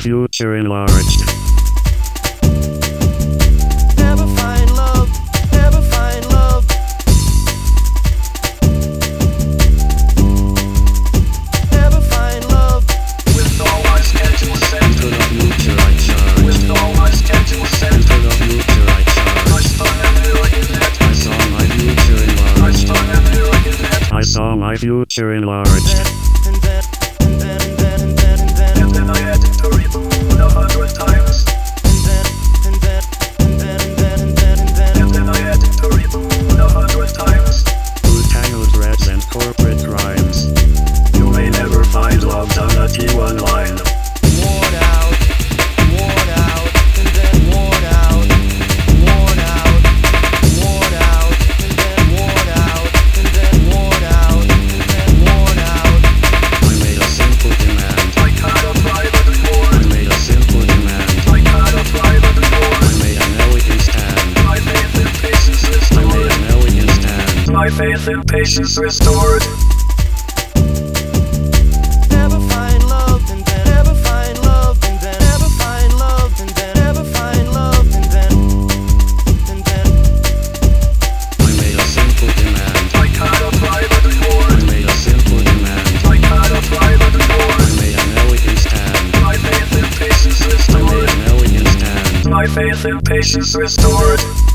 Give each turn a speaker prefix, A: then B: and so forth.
A: future enlarged.
B: Never find love, never find love. Never find love.
C: With all my schedule set
A: Into the future I charge.
C: With all my schedule set
A: Into the future I charge.
C: I spun a million net
A: I saw my future
C: I
A: enlarged.
C: spun a million net
A: I saw my future enlarged.
B: And then
C: And then I had to reboot 100 times
B: and
C: And then I had to reboot 100 times
A: Through tangled threads and corporate crimes.
C: You may never find love down a T1 line
B: worn out, and then worn out, worn out, worn out, and then worn out, and then worn out, and then worn out.
A: I made a simple demand.
C: I cut a private
A: I
C: reward
A: made a simple demand.
C: I cut a private
A: I
C: reward
A: made an elegant stand.
C: My faith in patience
A: I made
C: restored
A: an elegant stand.
C: My faith in patience restored
B: Never find love, and then never find love, and then never find love, and then never find love, and then
A: I made a simple demand.
C: I cut a private reward
A: I made a simple demand.
C: I cut a private
A: I
C: reward
A: made an elegant stand.
C: My faith in patience
A: I made
C: restored
A: an elegant stand.
C: My faith in patience restored